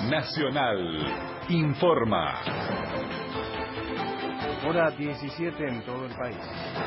Nacional informa. Hora 17 en todo el país.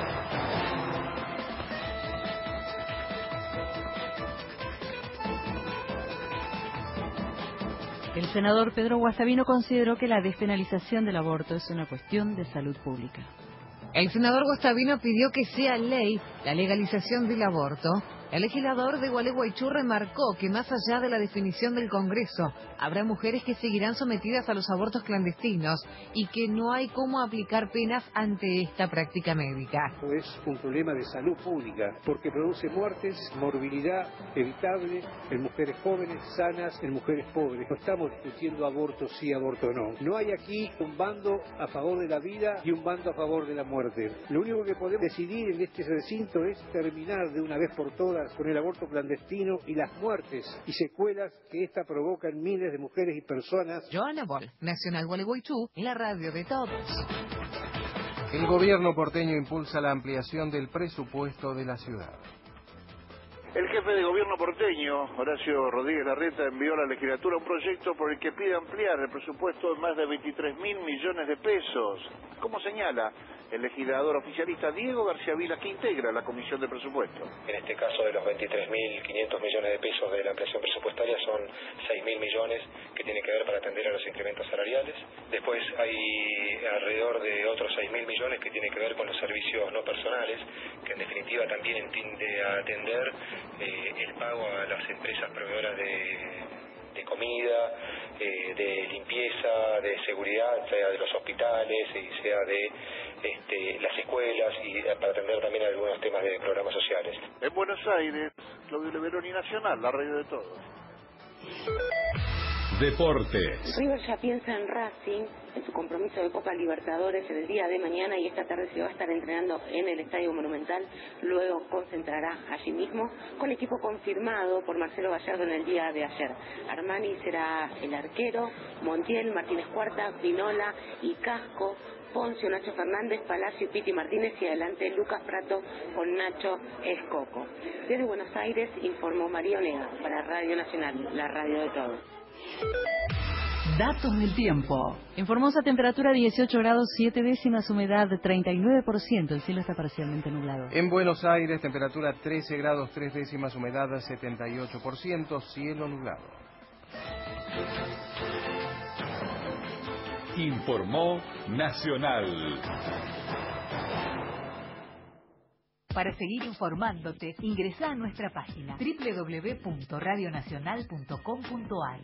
El senador Pedro Guastavino consideró que la despenalización del aborto es una cuestión de salud pública. El senador Guastavino pidió que sea ley la legalización del aborto. El legislador de Gualeguaychú remarcó que más allá de la definición del Congreso, habrá mujeres que seguirán sometidas a los abortos clandestinos y que no hay cómo aplicar penas ante esta práctica médica. Es un problema de salud pública porque produce muertes, morbilidad evitable en mujeres jóvenes, sanas, en mujeres pobres. No estamos discutiendo aborto sí, aborto no. No hay aquí un bando a favor de la vida y un bando a favor de la muerte. Lo único que podemos decidir en este recinto es terminar de una vez por todas con el aborto clandestino y las muertes y secuelas que esta provoca en miles de mujeres y personas. Joana Boll, Nacional Gualeguaychú, la radio de todos. El gobierno porteño impulsa la ampliación del presupuesto de la ciudad. El jefe de gobierno porteño, Horacio Rodríguez Larreta, envió a la legislatura un proyecto por el que pide ampliar el presupuesto en más de 23.000 millones de pesos. Como señala el legislador oficialista Diego García Vilas, que integra la Comisión de Presupuesto. En este caso, de los 23.500 millones de pesos de la ampliación presupuestaria, son 6.000 millones que tienen que ver para atender a los incrementos salariales. Después hay alrededor de otros 6.000 millones que tienen que ver con los servicios no personales, que en definitiva también entiende a atender el pago a las empresas proveedoras de comida, de limpieza, de seguridad, sea de los hospitales y sea de las escuelas, y para atender también algunos temas de programas sociales. En Buenos Aires, Claudio Leveroni, Nacional, la radio de todos. Deportes. River ya piensa en Racing, en su compromiso de Copa Libertadores en el día de mañana, y esta tarde se va a estar entrenando en el Estadio Monumental. Luego concentrará allí mismo con equipo confirmado por Marcelo Gallardo en el día de ayer. Armani será el arquero, Montiel, Martínez Cuarta, Pinola y Casco, Poncio, Nacho Fernández, Palacio y Piti Martínez, y adelante Lucas Prato con Nacho Escoco. Desde Buenos Aires informó María Onega para Radio Nacional, la radio de todos. Datos del tiempo. En Formosa, temperatura 18 grados 7 décimas, humedad 39%, el cielo está parcialmente nublado. En Buenos Aires, temperatura 13 grados 3 décimas, humedad 78%, cielo nublado. Informó Nacional. Para seguir informándote, ingresa a nuestra página www.radionacional.com.ar.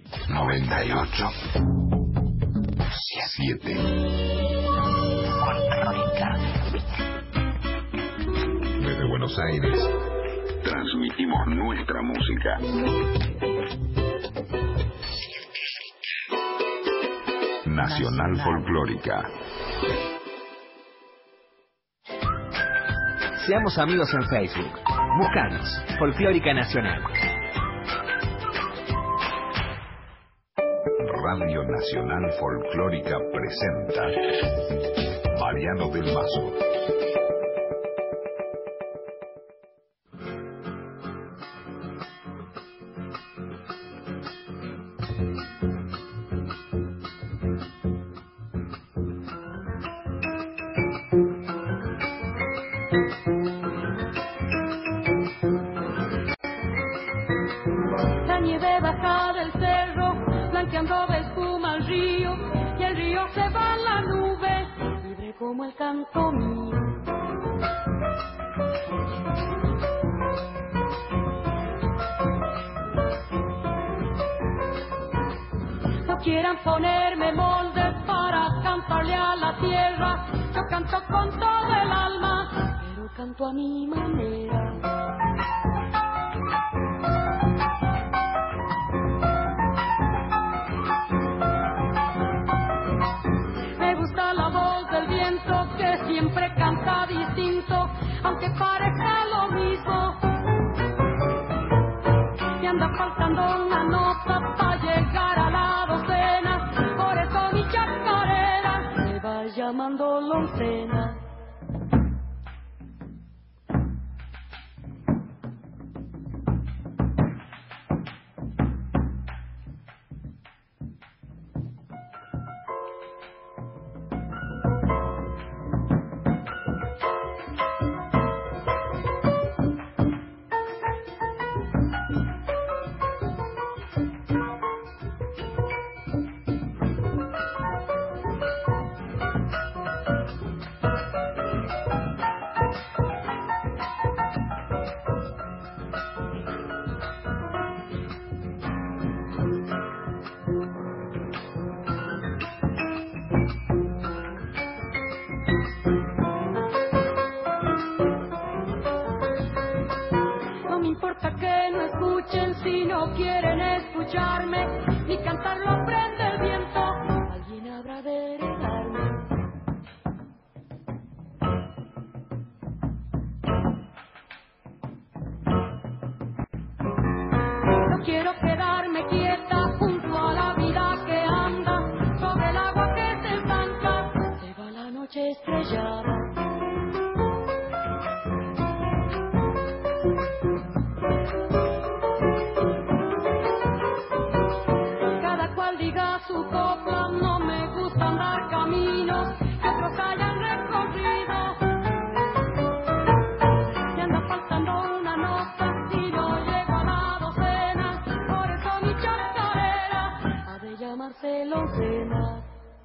98.7 Desde Buenos Aires transmitimos nuestra música. Nacional Folclórica. Seamos amigos en Facebook. Búscanos, Folclórica Nacional. Radio Nacional Folclórica presenta Mariano del Mazo. La nieve baja del cerro, blanqueando de espuma al río, y el río se va a la nube, libre como el canto mío. No quieran ponerme moldes para cantarle a la tierra, yo canto con todo el alma, pero canto a mi manera. Que siempre canta distinto, aunque parezca lo mismo. Me anda faltando una nota para llegar a la docena, por eso mi chacarera me va llamando loncena. no quieren escucharme, mi cantar lo aprende el viento, alguien habrá de heredarme. No quiero quedarme quieta junto a la vida que anda sobre el agua que se estanca, se va la noche estrellada. Su copla, no me gusta andar caminos que otros hayan recorrido. Me anda faltando una nota y no llego a la docena, por eso mi chacarera ha de llamarse Loncena.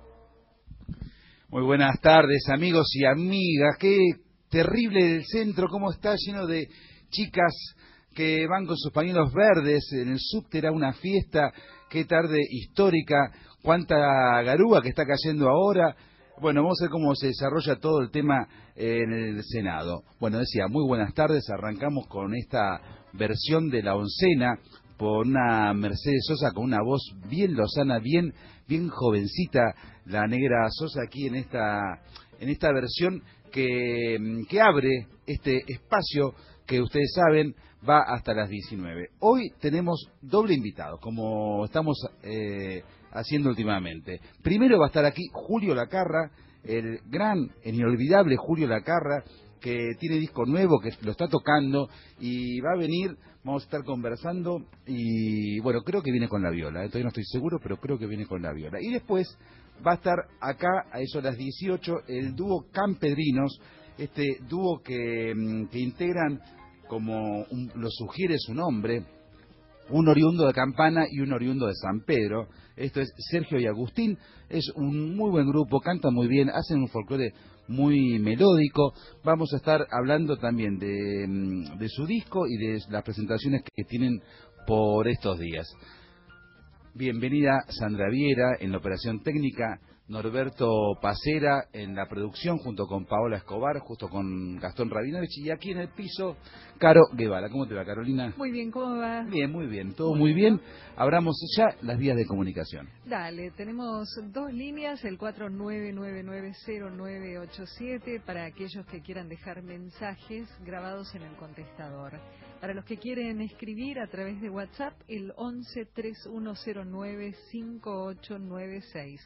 Muy buenas tardes, amigos y amigas. Qué terrible el centro, cómo está lleno de chicas que van con sus pañuelos verdes. En el subte era una fiesta. Qué tarde histórica, cuánta garúa que está cayendo ahora. Bueno, vamos a ver cómo se desarrolla todo el tema en el Senado. Bueno, decía, muy buenas tardes, arrancamos con esta versión de La Oncena por una Mercedes Sosa con una voz bien lozana, bien jovencita, la negra Sosa aquí en esta versión que abre este espacio que ustedes saben va hasta las 19. Hoy tenemos doble invitado, como estamos haciendo últimamente. Primero va a estar aquí Julio Lacarra, el gran, el inolvidable Julio Lacarra, que tiene disco nuevo, que lo está tocando, y va a venir, vamos a estar conversando, y bueno, creo que viene con la viola, todavía no estoy seguro, pero creo que viene con la viola. Y después va a estar acá, a eso a las 18, el dúo Campedrinos, este dúo que integran, como lo sugiere su nombre, un oriundo de Campana y un oriundo de San Pedro. Esto es Sergio y Agustín. Es un muy buen grupo, cantan muy bien, hacen un folclore muy melódico. Vamos a estar hablando también de su disco y de las presentaciones que tienen por estos días. Bienvenida Sandra Viera en la operación técnica, Norberto Pacera en la producción, junto con Paola Escobar, justo con Gastón Rabinovich, y aquí en el piso, Caro Guevara. ¿Cómo te va, Carolina? Muy bien, ¿cómo va? Bien, muy bien, todo muy bien. Abramos ya las vías de comunicación. Dale, tenemos dos líneas, el 49990987, para aquellos que quieran dejar mensajes grabados en el contestador. Para los que quieren escribir a través de WhatsApp, el 1131095896.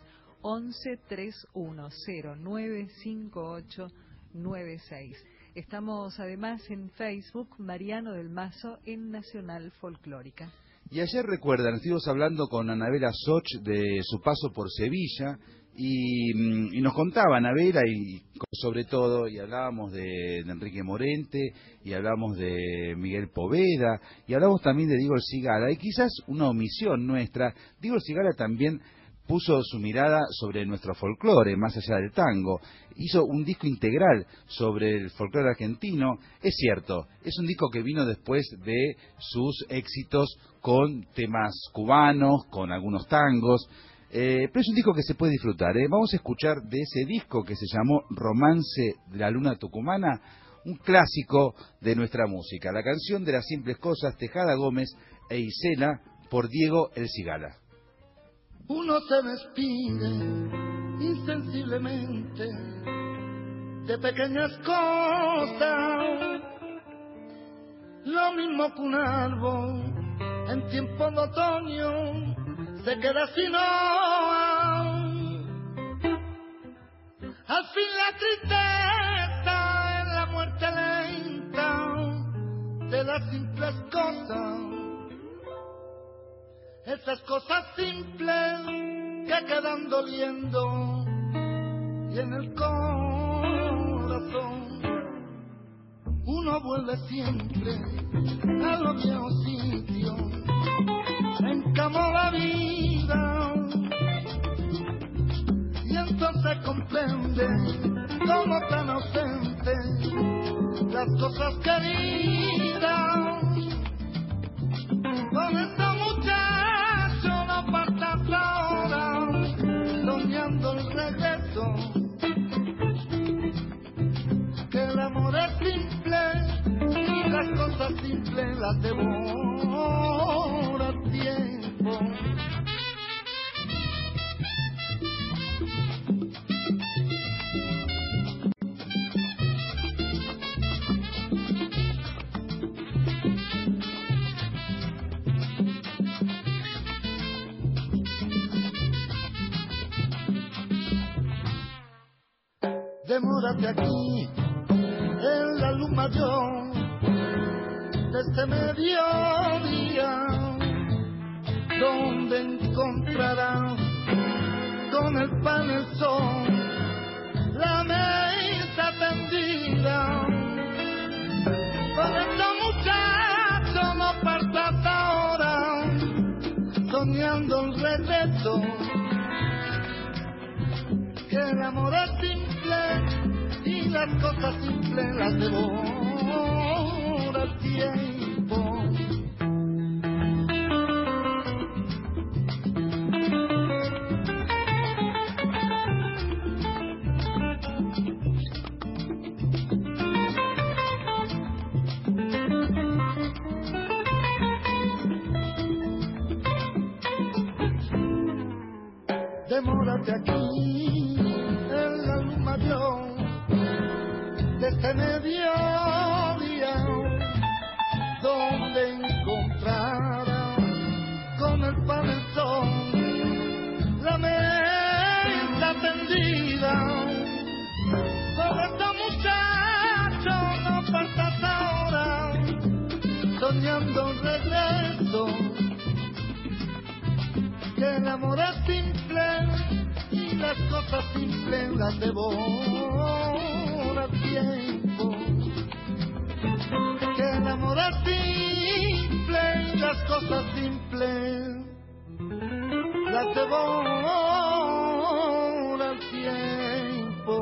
1131095896. Estamos además en Facebook, Mariano del Mazo, en Nacional Folclórica. Y ayer, recuerdan, estuvimos hablando con Anabela Soch de su paso por Sevilla, y nos contaba Anabela, y sobre todo, y hablábamos de Enrique Morente, y hablábamos de Miguel Poveda, y hablamos también de Diego El Cigala, y quizás una omisión nuestra. Diego El Cigala también puso su mirada sobre nuestro folclore, más allá del tango. Hizo un disco integral sobre el folclore argentino. Es cierto, es un disco que vino después de sus éxitos con temas cubanos, con algunos tangos, pero es un disco que se puede disfrutar. Vamos a escuchar de ese disco que se llamó Romance de la Luna Tucumana, un clásico de nuestra música. La canción de las simples cosas, Tejada Gómez e Isela, por Diego El Cigala. Uno se despide insensiblemente de pequeñas cosas, lo mismo que un árbol en tiempo de otoño se queda sin hoja. Al fin la tristeza es la muerte lenta de las simples cosas. Esas cosas simples que quedan doliendo y en el corazón uno vuelve siempre a los viejos sitios, encamó la vida y entonces comprende cómo tan ausentes las cosas queridas. Con esta muchacho no partas ahora, soñando el regreso, que el amor es simple y las cosas simples las devora demórate aquí en la luz mayor de este mediodía, donde encontrarás con el pan el sol, la mesa tendida. Con estos muchachos no partas ahora, soñando el regreso, que el amor es simple y las cosas simples las devora el tiempo. Demórate aquí en la luz mayor de este mediodía, donde encontrarás con el pan el sol, la mesa tendida. Con estos muchachos no partas ahora, soñando un regreso, que el amor es simple y las cosas simples las devora el tiempo. Que el amor es simple y las cosas simples las devora el tiempo.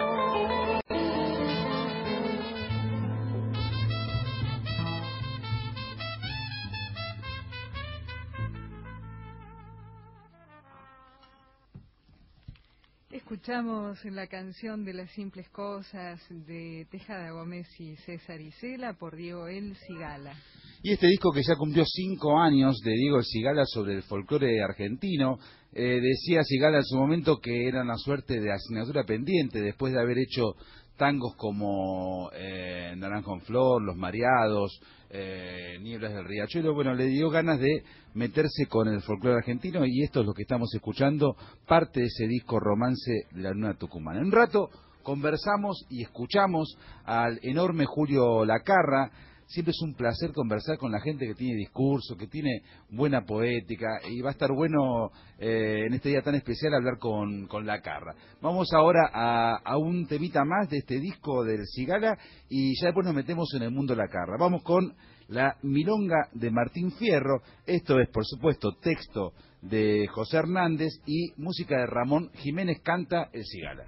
Escuchamos la canción de Las Simples Cosas de Tejada Gómez y César Isela por Diego El Cigala. Y este disco que ya cumplió 5 años de Diego El Cigala sobre el folclore argentino, decía Cigala en su momento que era una suerte de asignatura pendiente después de haber hecho tangos como Naranjo en Flor, Los Mareados, Nieblas del Riachuelo. Bueno, le dio ganas de meterse con el folclore argentino y esto es lo que estamos escuchando, parte de ese disco Romance de la Luna Tucumana. En un rato conversamos y escuchamos al enorme Julio Lacarra. Siempre es un placer conversar con la gente que tiene discurso, que tiene buena poética, y va a estar bueno en este día tan especial hablar con Lacarra. Vamos ahora a un temita más de este disco del Cigala y ya después nos metemos en el mundo Lacarra. Vamos con la Milonga de Martín Fierro. Esto es, por supuesto, texto de José Hernández y música de Ramón Jiménez. Canta el Cigala.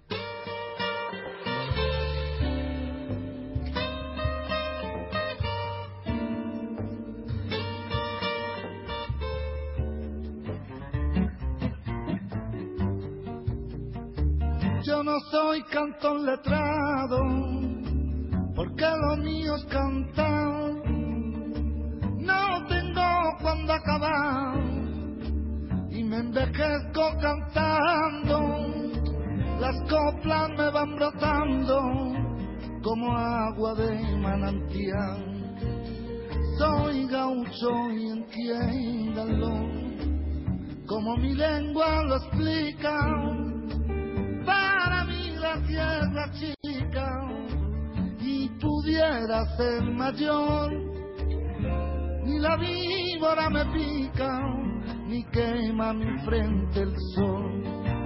Yo no soy cantor letrado, porque lo mío es cantar. No tengo cuando acabar y me envejezco cantando. Las coplas me van brotando como agua de manantial. Soy gaucho y entiéndalo, como mi lengua lo explica. Para mí la tierra chica y pudiera ser mayor, ni la víbora me pica, ni quema mi frente el sol.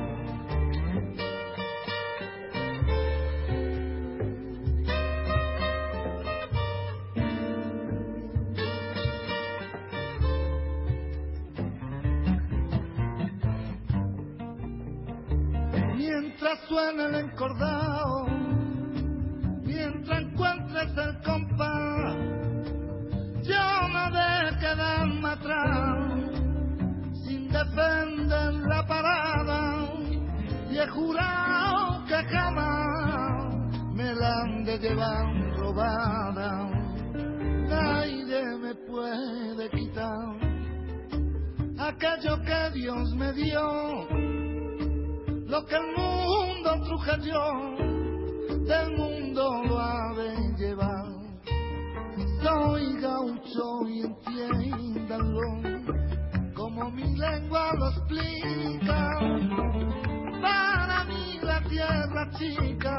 Mientras suene el encordado, mientras encuentres el compás, yo no de quedarme atrás, sin defender la parada, y he jurado que jamás me la han de llevar robada. Nadie me puede quitar aquello que Dios me dio. Lo que el mundo trujilló, del mundo lo ha de llevar. Soy gaucho y entiéndanlo, como mi lengua lo explica. Para mí la tierra chica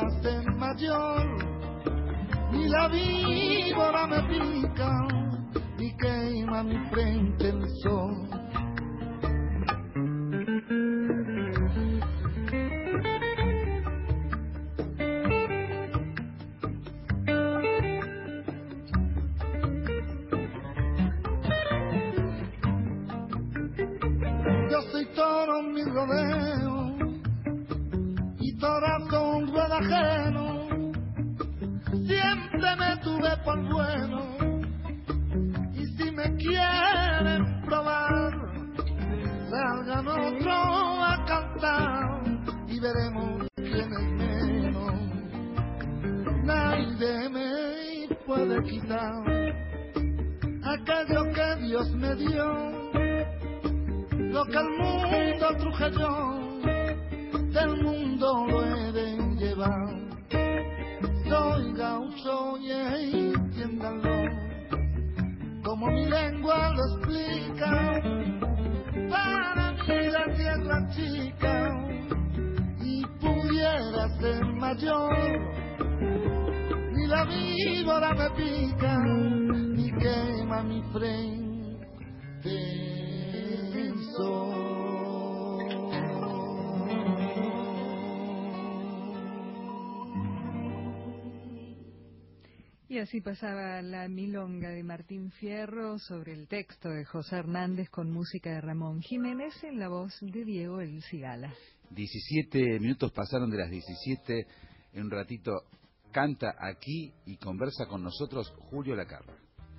pudiera ser mayor, ni la víbora me pica, ni quema mi frente el sol. Yo soy toro en mi rodeo y torazo un ruedo ajeno. Siempre me tuve por bueno y si me quieren probar, salgan otro a cantar y veremos quién es menos. Nadie me puede quitar aquello que Dios me dio. Lo que el mundo truje yo, del mundo lo he de llevar. Soy gaucho y entiéndanlo, como mi lengua lo explica. Para mí la tierra chica y pudiera ser mayor, ni la víbora me pica, ni quema mi frente. Y así pasaba la milonga de Martín Fierro sobre el texto de José Hernández con música de Ramón Jiménez en la voz de Diego El Cigala. 17 minutos pasaron de las 17. En un ratito canta aquí y conversa con nosotros Julio Lacarra.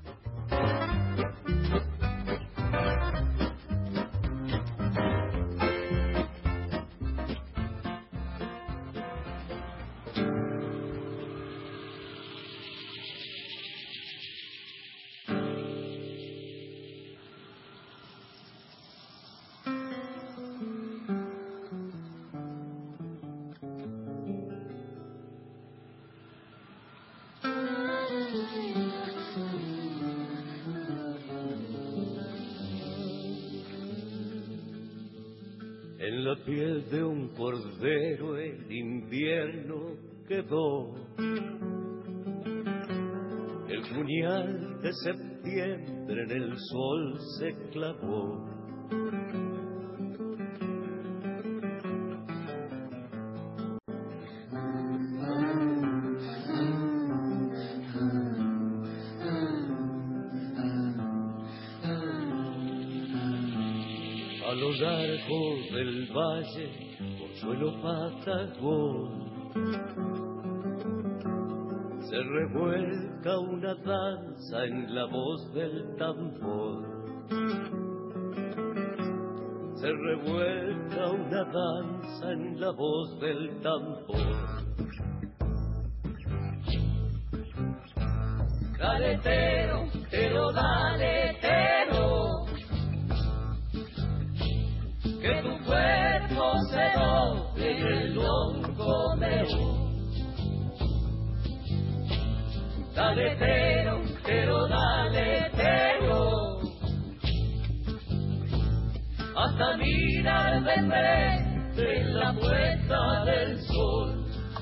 En la piel de un cordero el invierno quedó, el puñal de septiembre en el sol se clavó. A lo largo del valle, por suelo patagón, se revuelca una danza en la voz del tambor. Se revuelca una danza en la voz del tambor. Daletero, pero daletero, que tu cuerpo se doble en el longo meo. Daletero, pero daletero, hasta mirar de frente en la puesta del sol.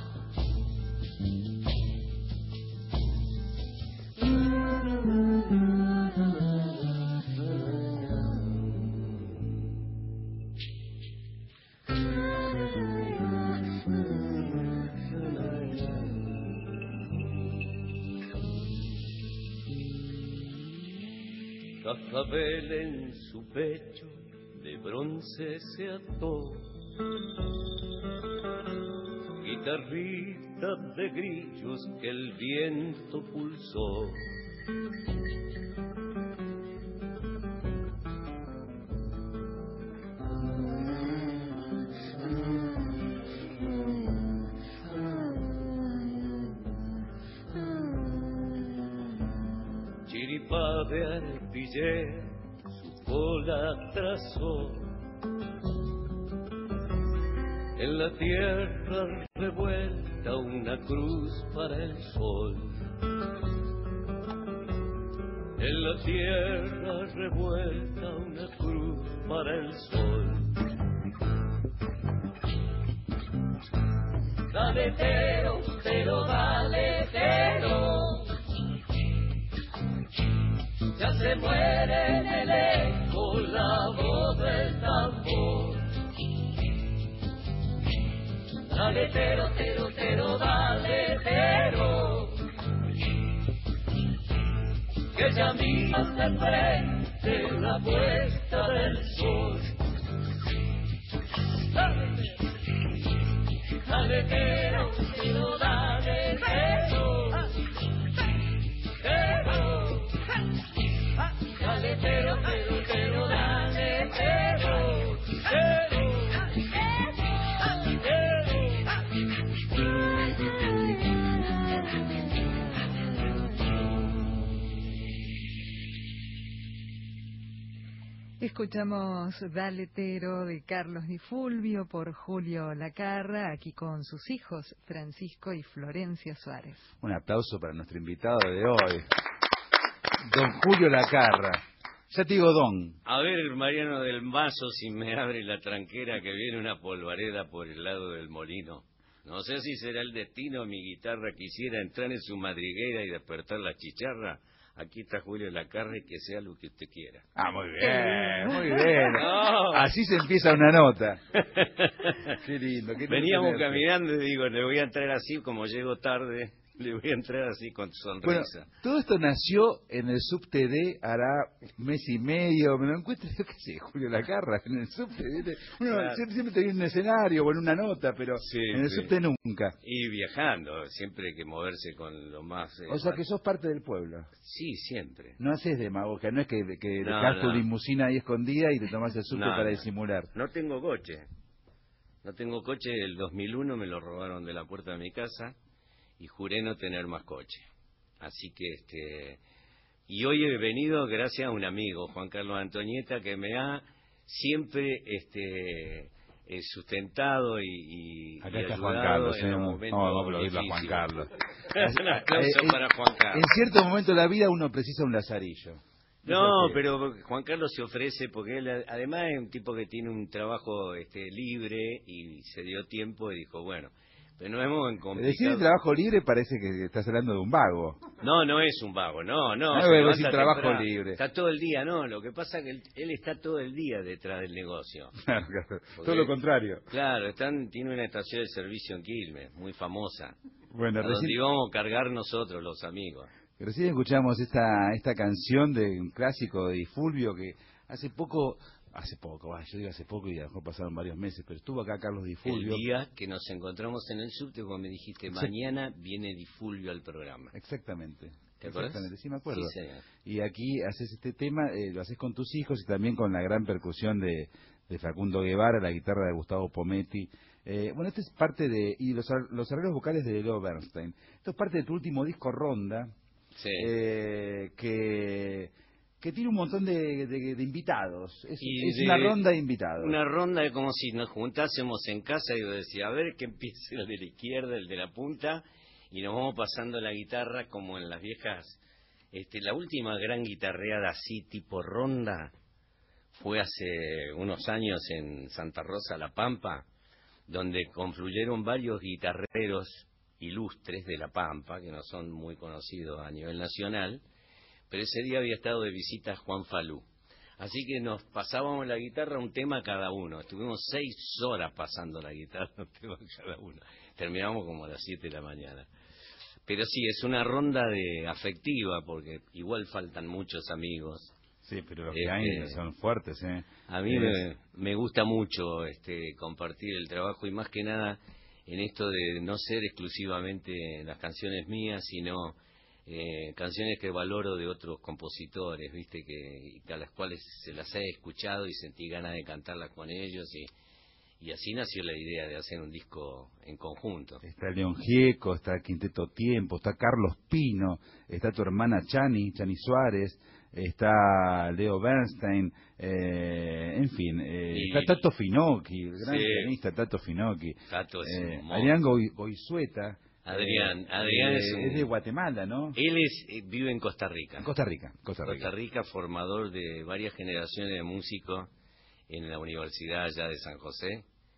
Cascabel en su pecho de bronce se ató, guitarrita de grillos que el viento pulsó. Chiripa de arpillera su cola trazó, en la tierra revuelta una cruz para el sol. En la tierra revuelta una cruz para el sol. Daletero, pero daletero. Ya se muere en el eco la voz del tambor. Daletero, tero, tero, daletero. Que ya miras de frente la puesta del sol. Daletero, tero, daletero. Tero. Daletero, tero, tero, daletero. Tero. Escuchamos Daletero de Carlos Di Fulvio por Julio Lacarra, aquí con sus hijos Francisco y Florencia Suárez. Un aplauso para nuestro invitado de hoy, don Julio Lacarra. Ya te digo don. A ver, Mariano del Mazo, si me abre la tranquera que viene una polvareda por el lado del molino. No sé si será el destino, mi guitarra quisiera entrar en su madriguera y despertar la chicharra. Aquí está Julio Lacarra y que sea lo que usted quiera. Ah, muy bien, muy bien. No. Así se empieza una nota. Qué lindo. Veníamos caminando y digo, le voy a entrar así, como llego tarde, le voy a entrar así con sonrisa. Bueno, todo esto nació en el subte de hará mes y medio. Me lo encuentro, yo qué sé, Julio Lacarra, en el subte. Uno claro. siempre tenía un escenario o en una nota, pero sí, en el sí. subte nunca. Y viajando, siempre hay que moverse con lo más... O sea que sos parte del pueblo. Sí, siempre. No haces demagogia, no es que No, dejas tu limusina ahí escondida y te tomas el subte para disimular. No tengo coche. No tengo coche, el 2001 me lo robaron de la puerta de mi casa y juré no tener más coche. Así que y hoy he venido gracias a un amigo, Juan Carlos Antonieta, que me ha siempre sustentado y acá está ayudado Juan Carlos, en los momentos vamos a aplaudirle a Juan Carlos. Un aplauso para Juan Carlos. En cierto momento de la vida uno precisa un lazarillo. No, pero Juan Carlos se ofrece porque él además es un tipo que tiene un trabajo libre y se dio tiempo y dijo, bueno, pero nos hemos complicado. Decir el trabajo libre parece que estás hablando de un vago. No, no es un vago, no. Es trabajo temprano, libre. Está todo el día, no. Lo que pasa es que él está todo el día detrás del negocio. Claro, todo lo contrario. Claro, tiene una estación de servicio en Quilmes, muy famosa. Bueno, donde íbamos a cargar nosotros, los amigos. Recién escuchamos esta canción de un clásico de Di Fulvio que hace poco, yo digo hace poco y a lo mejor pasaron varios meses, pero estuvo acá Carlos Di Fulvio. El día que nos encontramos en el subte cuando me dijiste, mañana viene Di Fulvio al programa. Exactamente. ¿Te acuerdas? Exactamente, sí me acuerdo. Sí, señor. Y aquí haces este tema, lo haces con tus hijos y también con la gran percusión de Facundo Guevara, la guitarra de Gustavo Pometti. Bueno, esto es parte de... Y los arreglos vocales de Leo Bernstein. Esto es parte de tu último disco, Ronda. Sí. Que tiene un montón de invitados. Es una ronda de invitados. Una ronda de como si nos juntásemos en casa y yo decía, a ver que empiece el de la izquierda, el de la punta, y nos vamos pasando la guitarra como en las viejas. La última gran guitarreada así tipo ronda fue hace unos años en Santa Rosa, La Pampa, donde confluyeron varios guitarreros ilustres de La Pampa, que no son muy conocidos a nivel nacional, pero ese día había estado de visita Juan Falú. Así que nos pasábamos la guitarra un tema cada uno. Estuvimos 6 horas pasando la guitarra un tema cada uno. Terminamos como a las 7 de la mañana. Pero sí, es una ronda afectiva, porque igual faltan muchos amigos. Sí, pero los que hay son fuertes, ¿eh? A mí me gusta mucho compartir el trabajo y más que nada en esto de no ser exclusivamente las canciones mías, sino canciones que valoro de otros compositores, viste, que a las cuales se las he escuchado y sentí ganas de cantarlas con ellos y así nació la idea de hacer un disco en conjunto. Está León Gieco, está Quinteto Tiempo, está Carlos Pino, está tu hermana Chani Suárez, está Leo Bernstein, en fin, está Tato Finocchi, el gran pianista Tato Finocchi, Adrián Goizueta. Adrián es de Guatemala, ¿no? Él vive en Costa Rica. En Costa Rica. Costa Rica, formador de varias generaciones de músicos en la Universidad allá de San José.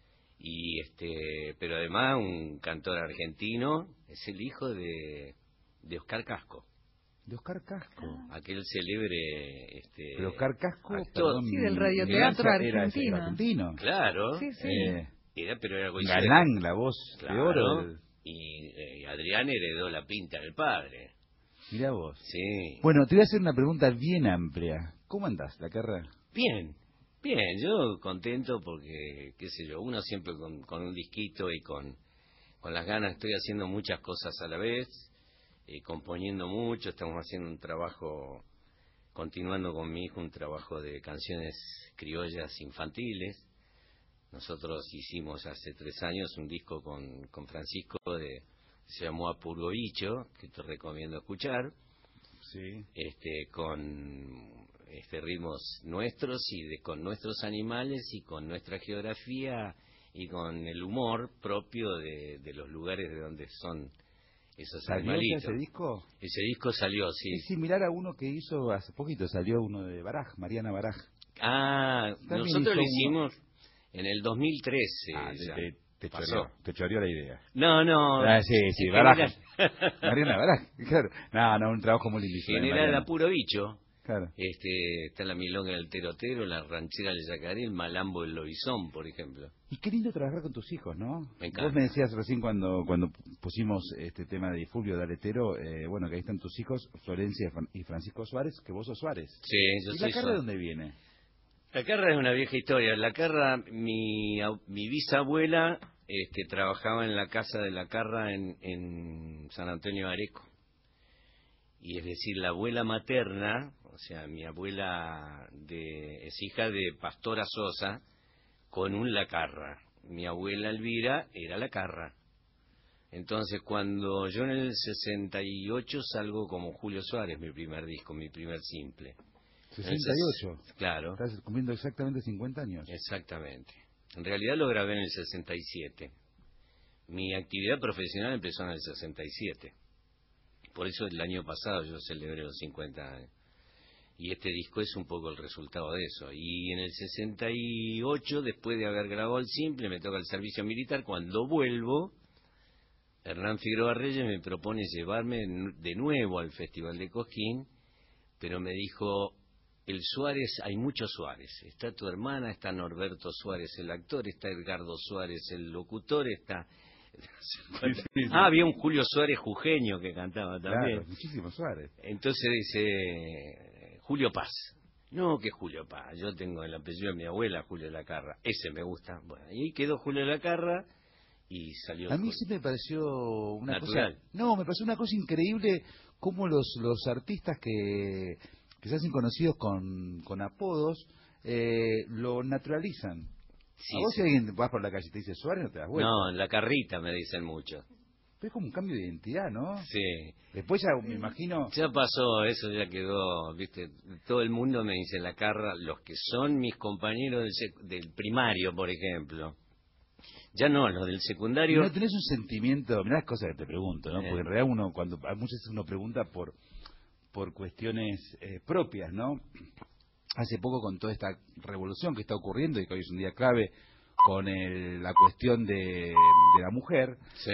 Pero además un cantor argentino, es el hijo de Oscar Casco. De Oscar Casco. Aquel célebre Pero Oscar Casco, actor. Sí, del radioteatro argentino. Argentino. Claro. Sí, sí. Pero era Galán, la voz de oro. Y Adrián heredó la pinta del padre. Mirá vos. Sí. Bueno, te voy a hacer una pregunta bien amplia. ¿Cómo andás, la carrera? Bien, yo contento porque, qué sé yo, uno siempre con un disquito y con las ganas, estoy haciendo muchas cosas a la vez, componiendo mucho, estamos haciendo un trabajo, continuando con mi hijo, un trabajo de canciones criollas infantiles. Nosotros hicimos hace 3 años un disco con Francisco, se llamó Apuro Bicho, que te recomiendo escuchar. Sí. Con ritmos nuestros y con nuestros animales y con nuestra geografía y con el humor propio de los lugares de donde son esos animalitos. ¿Ese disco? Ese disco salió, sí. Es similar a uno que hizo hace poquito, salió uno de Baraj, Mariana Baraj. Nosotros lo hicimos en el 2013. Te choreó la idea. No. Sí, Baraj. Mariana Baraj, claro. No, un trabajo muy lindo. General Apuro Bicho. Claro. Está la milonga del Terotero, la ranchera del Yacaré, el malambo del Lobizón, por ejemplo. Y qué lindo trabajar con tus hijos, ¿no? Me encanta. Vos me decías recién cuando pusimos este tema de Fulvio Daletero, bueno, que ahí están tus hijos, Florencia y Francisco Suárez, que vos sos Suárez. Sí, yo soy soy ¿Y la carra de dónde viene? La carra es una vieja historia. La carra, mi bisabuela trabajaba en la casa de la carra en San Antonio de Areco. Y es decir, la abuela materna, o sea, mi abuela es hija de Pastora Sosa con un La Carra. Mi abuela Elvira era La Carra. Entonces, cuando yo en el 68 salgo como Julio Suárez, mi primer disco, mi primer simple. 68. Claro. Estás cumpliendo exactamente 50 años. Exactamente. En realidad lo grabé en el 67. Mi actividad profesional empezó en el 67. Por eso el año pasado yo celebré los 50 años. Y este disco es un poco el resultado de eso. Y en el 68, después de haber grabado el simple, me toca el servicio militar. Cuando vuelvo, Hernán Figueroa Reyes me propone llevarme de nuevo al Festival de Cosquín, pero me dijo, el Suárez, hay muchos Suárez. Está tu hermana, está Norberto Suárez, el actor, está Edgardo Suárez, el locutor, está... Sí. Había un Julio Suárez jujeño que cantaba también. Claro, muchísimos Suárez. Entonces dice, Julio Paz. No, que Julio Paz. Yo tengo el apellido de mi abuela, Julio de la Carra. Ese me gusta. Bueno, y ahí quedó Julio de la Carra y salió... A mí sí me pareció una natural. cosa... No, me pareció una cosa increíble cómo los artistas que se hacen conocidos con apodos lo naturalizan. Sí, a vos si alguien vas por la calle y te dice Suárez, no te das vuelta. No, en la Carrita me dicen mucho. Pero es como un cambio de identidad, ¿no? Sí. Después ya me imagino... Ya pasó, eso ya quedó, viste, todo el mundo me dice la Carra, los que son mis compañeros del primario, por ejemplo. Ya no, los del secundario... ¿No tenés un sentimiento? Mirá las cosas que te pregunto, ¿no? Porque en realidad uno, a muchas veces uno pregunta por cuestiones propias, ¿no? Hace poco con toda esta revolución que está ocurriendo y que hoy es un día clave con la cuestión de la mujer, sí.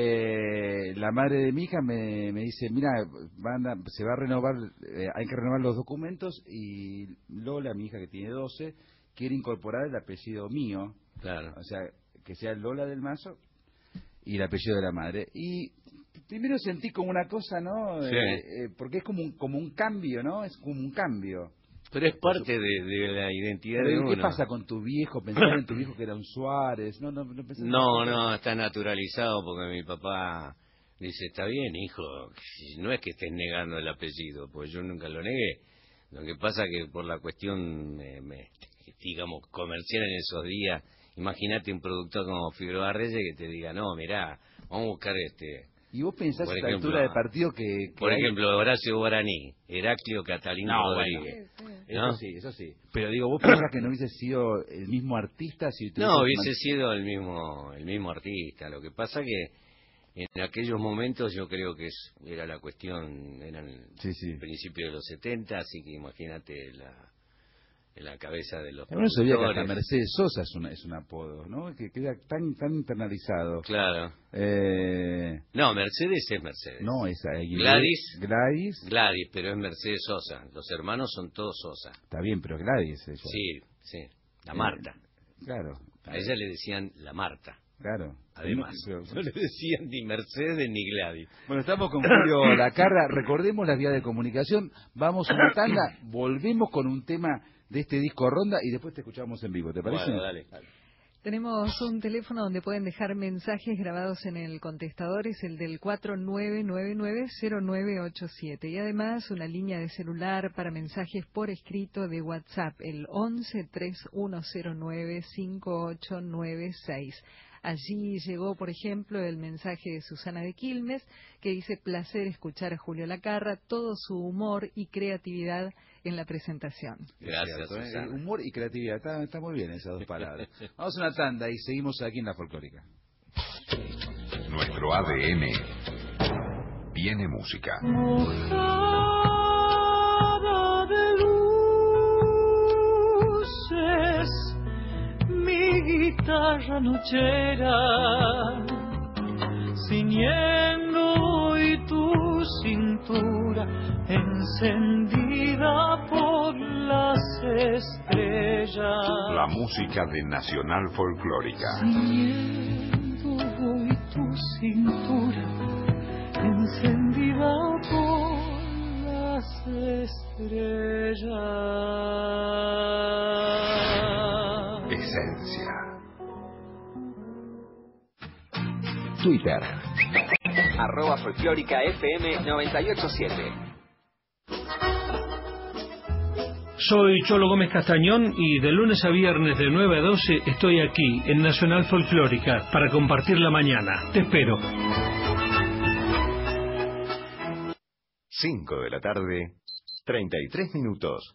La madre de mi hija me dice, mira, se va a renovar, hay que renovar los documentos y Lola, mi hija que tiene 12, quiere incorporar el apellido mío, claro. O sea, que sea Lola del Mazo y el apellido de la madre. Y primero sentí como una cosa, ¿no? Sí. Porque es como un cambio, ¿no? Es como un cambio. Pero es parte de la identidad de uno. ¿Qué pasa con tu viejo? ¿Pensar en tu viejo que era un Suárez? No, está naturalizado porque mi papá dice, está bien, hijo, no es que estés negando el apellido, pues yo nunca lo negué. Lo que pasa que por la cuestión, digamos, comercial en esos días, imagínate un productor como Figueroa Reyes que te diga, no, mirá, vamos a buscar ¿Y vos pensás a esta altura de partido que por ejemplo, Horacio Guaraní, Heraclio Catalino Rodríguez? Bueno, eso sí. Pero digo, ¿vos pensás que no hubiese sido el mismo artista si No, hubiese sido el mismo artista. Lo que pasa que en aquellos momentos yo creo que era la cuestión, eran el principio de los 70, así que imagínate en la cabeza de los Bueno, sabía que hasta productores. Mercedes Sosa es un apodo, ¿no? Que queda tan internalizado. Claro. No, Mercedes es Mercedes. No, esa Gladys, pero es Mercedes Sosa. Los hermanos son todos Sosa. Está bien, pero Gladys es ella. Sí, la Marta. Claro. A ella le decían la Marta. Claro. Además, no le decían ni Mercedes ni Gladys. Bueno, estamos con Julio Lacarra. Recordemos las vías de comunicación. Vamos a una tanda, volvemos con un tema de este disco Ronda y después te escuchamos en vivo. ¿Te parece? Bueno, dale. Tenemos un teléfono donde pueden dejar mensajes grabados en el contestador, es el del 4999-0987. Y además una línea de celular para mensajes por escrito de WhatsApp, el 11-3109-5896. Allí llegó, por ejemplo, el mensaje de Susana de Quilmes, que dice: placer escuchar a Julio Lacarra, todo su humor y creatividad en la presentación. Gracias, Susana. Humor y creatividad, está muy bien esas dos palabras. Vamos a una tanda y seguimos aquí en La Folclórica. Nuestro ADN tiene música. Mojada de luces, mi guitarra nochera, ciñendo hoy tu cintura, encendida por las estrellas. La música de Nacional Folclórica. Ciñendo hoy tu cintura, encendida por las estrellas. Esencia. Twitter. @folclórica FM 987. Soy Cholo Gómez Castañón y de lunes a viernes de 9 a 12 estoy aquí en Nacional Folclórica para compartir la mañana. Te espero. 5 de la tarde, 33 minutos.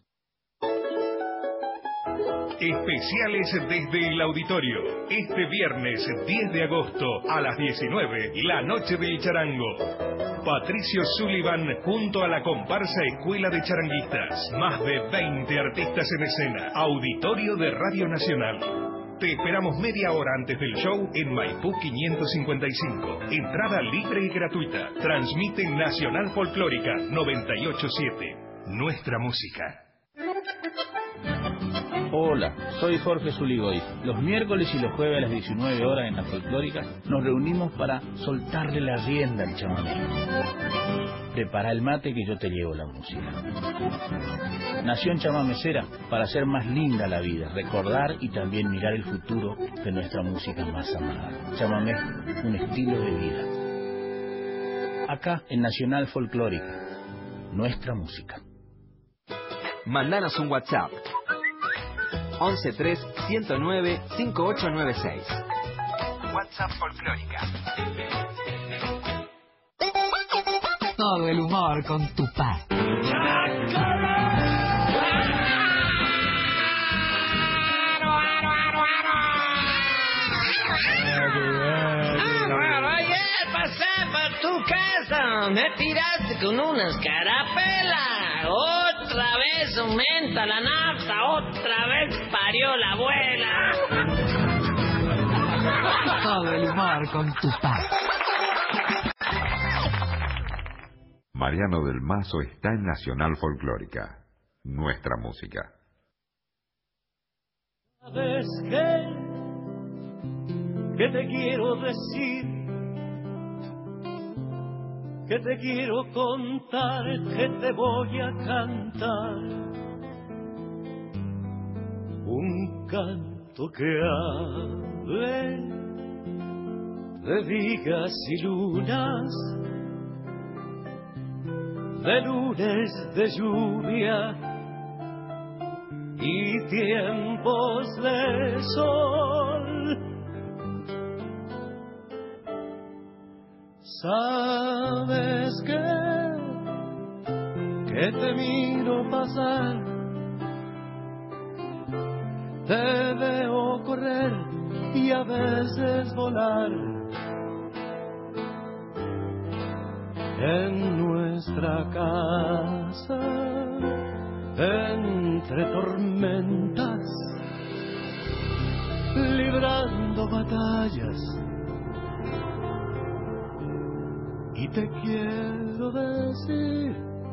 Especiales desde el auditorio. Este viernes 10 de agosto a las 19, la noche del charango. Patricio Sullivan junto a la comparsa Escuela de Charanguistas. Más de 20 artistas en escena. Auditorio de Radio Nacional. Te esperamos media hora antes del show en Maipú 555. Entrada libre y gratuita. Transmite Nacional Folclórica 987. Nuestra música. Hola, soy Jorge Zuligoy. Los miércoles y los jueves a las 19 horas en la Folclórica nos reunimos para soltarle la rienda al chamamé. Prepara el mate que yo te llevo la música. Nación chamamecera para hacer más linda la vida, recordar y también mirar el futuro de nuestra música más amada. Chamamé, un estilo de vida. Acá en Nacional Folclórica, nuestra música. Mándanos un WhatsApp. 113109-5896. WhatsApp Folclórica. Todo el humor con Tupac. Oye, pasé por tu casa, me tiraste con una escarapela. Otra vez aumenta la nafta, otra vez parió la abuela. Todo el humor con Tupac. Mariano del Mazo está en Nacional Folclórica. Nuestra música. ¿Sabes qué? ¿Qué te quiero decir? ¿Qué te quiero contar? ¿Qué te voy a cantar? Un canto que hable de vigas y lunas, de lunes de lluvia y tiempos de sol. ¿Sabes qué? Que te miro pasar, te veo correr y a veces volar. En nuestra casa, en entre tormentas, librando batallas. Y te quiero decir,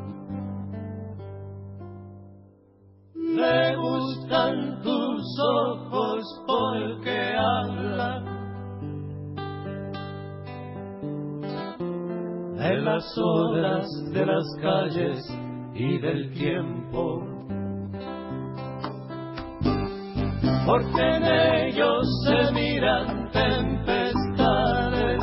me gustan tus ojos porque hablan de las horas, de las calles y del tiempo, porque en ellos se miran tempestades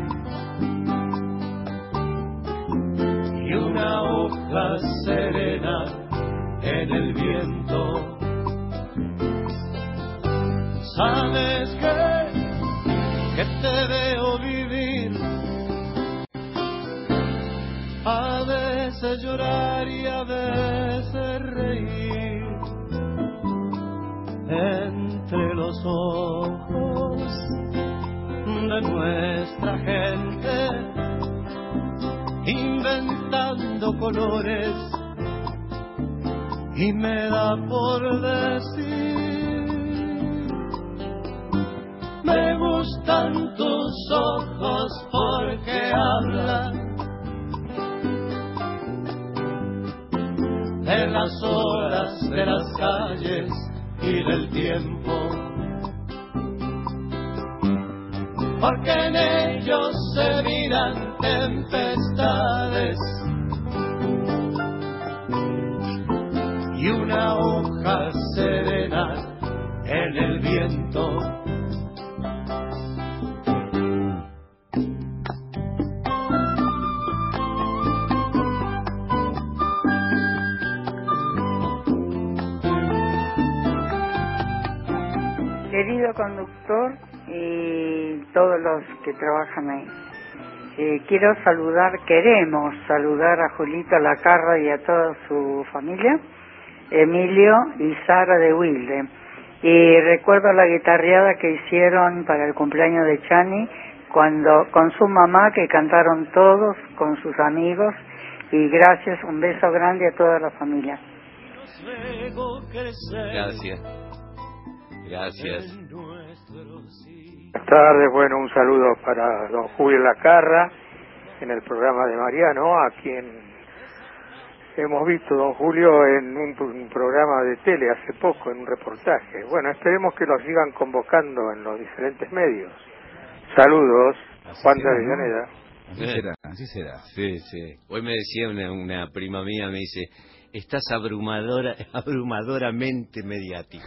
y una hoja serena en el viento. Sabes que te veo vivir, a veces llorar y a veces reír, entre los ojos de nuestra gente, inventando colores, y me da por decir, me gustan tus ojos porque hablan de las horas, de las calles y del tiempo, porque en ellos se miran tempestades y una hoja serena en el viento. Querido conductor y todos los que trabajan ahí, queremos saludar a Julito Lacarra y a toda su familia, Emilio y Sara de Wilde. Y recuerdo la guitarreada que hicieron para el cumpleaños de Chani con su mamá, que cantaron todos con sus amigos. Y gracias, un beso grande a toda la familia. Gracias. Gracias. Buenas tardes, bueno, un saludo para don Julio Lacarra en el programa de Mariano, a quien hemos visto, don Julio, en un programa de tele hace poco, en un reportaje. Bueno, esperemos que lo sigan convocando en los diferentes medios. Saludos, Juan de Avellaneda. Así será. Sí, sí. Hoy me decía una prima mía, me dice, estás abrumadoramente mediático.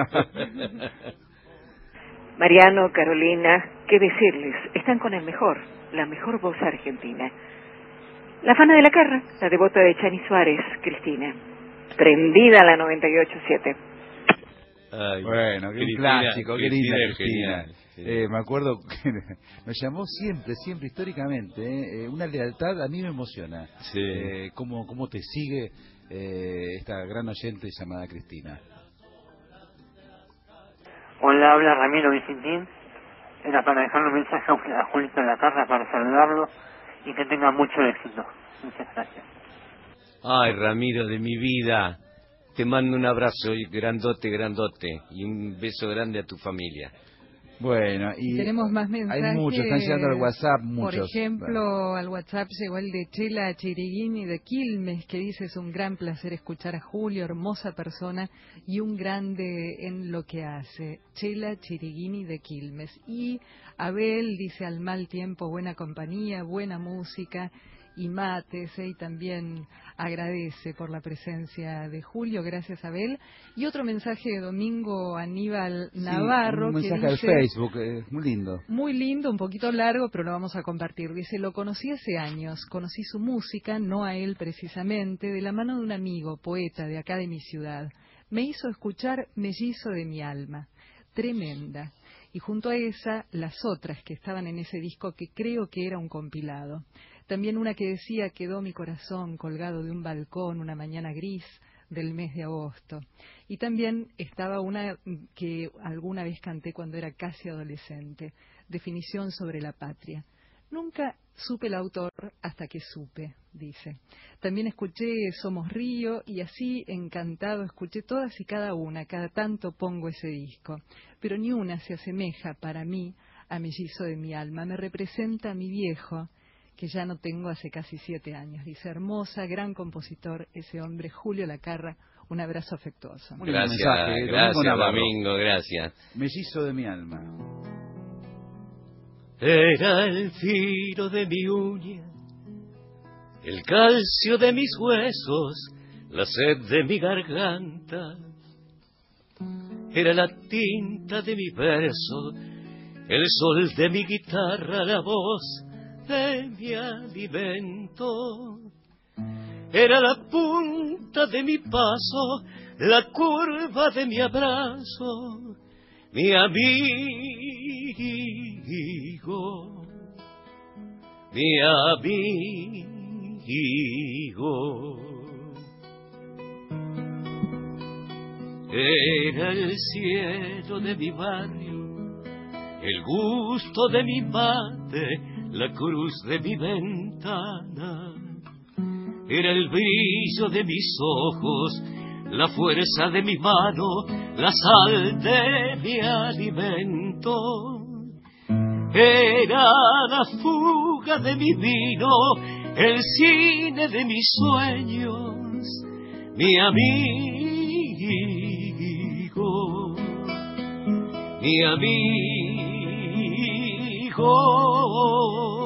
Mariano, Carolina, ¿qué decirles? Están con la mejor voz argentina. La fana de Lacarra, la devota de Chani Suárez, Cristina. Prendida a la 98.7. Ay, bueno, qué clásico, qué linda Cristina. Sí. Me acuerdo que nos llamó siempre, históricamente. Una lealtad a mí me emociona. Sí. Cómo te sigue esta gran oyente llamada Cristina. Hola, habla Ramiro Vicentín. Era para dejarle un mensaje a Julito Lacarra para saludarlo y que tenga mucho éxito. Muchas gracias. Ay, Ramiro de mi vida, te mando un abrazo grandote y un beso grande a tu familia. Bueno, y tenemos más mensajes. Hay muchos, están llegando al WhatsApp, muchos. Por ejemplo, al WhatsApp llegó el de Chela Chiriguini de Quilmes, que dice: es un gran placer escuchar a Julio, hermosa persona y un grande en lo que hace. Chela Chiriguini de Quilmes. Y Abel dice: al mal tiempo, buena compañía, buena música y mates, y también agradece por la presencia de Julio. Gracias, Abel. Y otro mensaje de Domingo Aníbal Navarro, un mensaje que dice, al Facebook, muy lindo. Muy lindo, un poquito largo, pero lo vamos a compartir. Dice: lo conocí hace años, conocí su música, no a él precisamente, de la mano de un amigo, poeta de acá de mi ciudad. Me hizo escuchar Mellizo de mi alma. Tremenda. Y junto a esa, las otras que estaban en ese disco, que creo que era un compilado. También una que decía: quedó mi corazón colgado de un balcón una mañana gris del mes de agosto. Y también estaba una que alguna vez canté cuando era casi adolescente: definición sobre la patria. Nunca supe el autor hasta que supe. dice. También escuché Somos Río y así, encantado, escuché todas y cada una. Cada tanto pongo ese disco. Pero ni una se asemeja para mí a Mellizo de mi alma. Me representa a mi viejo, que ya no tengo hace casi 7 años. Dice, hermosa, gran compositor, ese hombre, Julio Lacarra. Un abrazo afectuoso. Gracias, Domingo, gracias. Mellizo de mi alma. Era el filo de mi uña, el calcio de mis huesos, la sed de mi garganta. Era la tinta de mi verso, el sol de mi guitarra, la voz de mi alimento. Era la punta de mi paso, la curva de mi abrazo, mi amigo, mi amigo. Era el cielo de mi barrio, el gusto de mi mate, la cruz de mi ventana. Era el brillo de mis ojos, la fuerza de mi mano, la sal de mi alimento. Era la fuga de mi vino, el cine de mis sueños, mi amigo, mi amigo.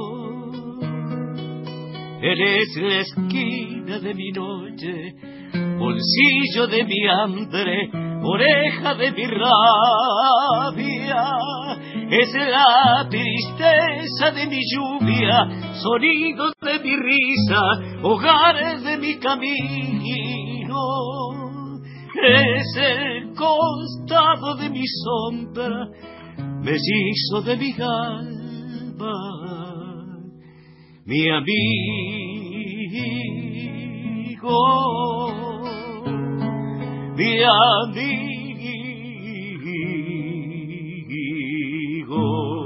Él es la esquina de mi noche, bolsillo de mi hambre, oreja de mi rabia. Es la tristeza de mi lluvia, sonido de mi risa, hogar de mi camino. Es el costado de mi sombra, mellizo de mi alma. Mi amigo, mi amigo.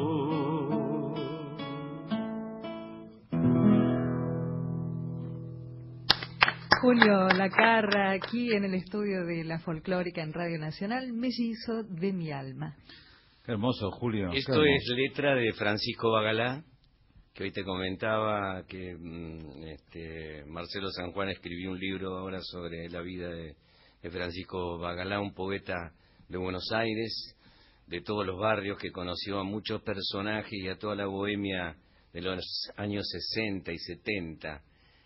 Julio Lacarra, aquí en el estudio de la Folclórica en Radio Nacional, Mellizo de mi alma. Qué hermoso, Julio. Esto es letra de Francisco Bagalá, que hoy te comentaba que Marcelo San Juan escribió un libro ahora sobre la vida de Francisco Bagalá, un poeta de Buenos Aires, de todos los barrios, que conoció a muchos personajes y a toda la bohemia de los años 60 y 70,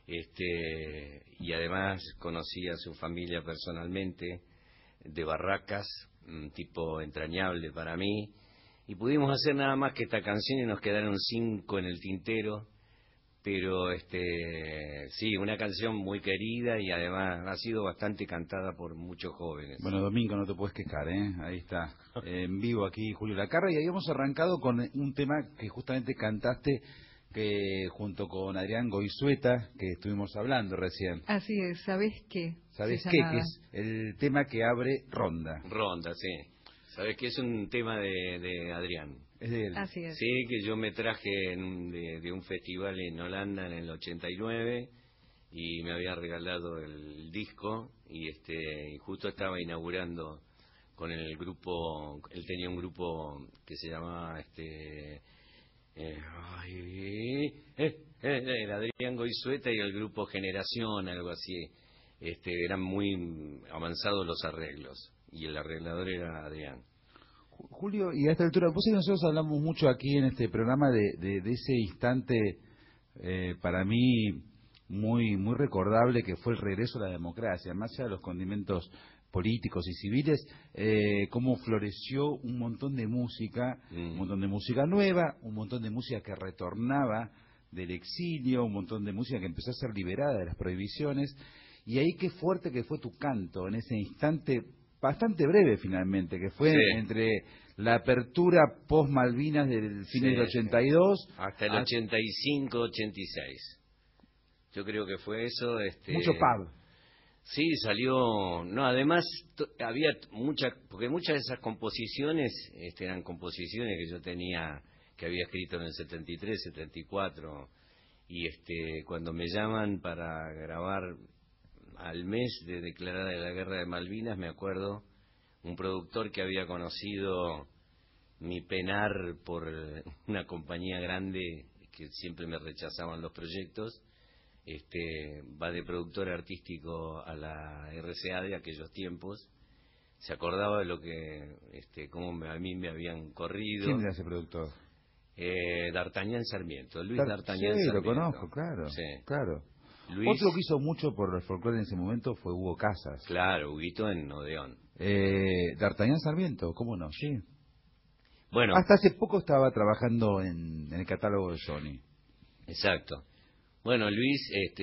y además conocía a su familia personalmente, de Barracas, un tipo entrañable para mí. Y pudimos hacer nada más que esta canción y nos quedaron 5 en el tintero, pero sí, una canción muy querida y además ha sido bastante cantada por muchos jóvenes. Bueno, Domingo, no te puedes quejar, ¿eh? Ahí está, en vivo aquí Julio Lacarra, y habíamos arrancado con un tema que justamente cantaste, que junto con Adrián Goizueta, que estuvimos hablando recién. Así es, ¿sabés qué? ¿Sabés qué? Que es el tema que abre Ronda. Ronda, sí. ¿Sabes que es un tema de Adrián? Es de él. Así es. Sí, que yo me traje de un festival en Holanda en el 89 y me había regalado el disco y justo estaba inaugurando con el grupo. Él tenía un grupo que se llamaba el Adrián Goizueta y el grupo Generación, algo así. Eran muy avanzados los arreglos y el arreglador era Adrián. Julio, y a esta altura, pues nosotros hablamos mucho aquí en este programa de ese instante para mí muy recordable, que fue el regreso a la democracia, más allá de los condimentos políticos y civiles, cómo floreció un montón de música, un montón de música nueva, un montón de música que retornaba del exilio, un montón de música que empezó a ser liberada de las prohibiciones, y ahí qué fuerte que fue tu canto en ese instante bastante breve finalmente, que fue entre la apertura post-Malvinas del fin del 82... Hasta el 85-86. Yo creo que fue eso. Mucho pub. Sí, salió... No, además había porque muchas de esas composiciones eran composiciones que yo tenía, que había escrito en el 73, 74, y cuando me llaman para grabar al mes de declarada la guerra de Malvinas, me acuerdo un productor que había conocido mi penar por una compañía grande que siempre me rechazaban los proyectos, va de productor artístico a la RCA de aquellos tiempos, se acordaba de lo que, cómo a mí me habían corrido. ¿Quién era ese productor? D'Artagnan Sarmiento, Luis D'Artagnan sí, Sarmiento. Lo conozco, claro. Sí. Claro. Luis... Otro que hizo mucho por el folclore en ese momento fue Hugo Casas. Claro, Huguito en Odeón. D'Artagnan Sarmiento, ¿cómo no? Sí. Bueno. Hasta hace poco estaba trabajando en el catálogo de Sony. Exacto. Bueno, Luis,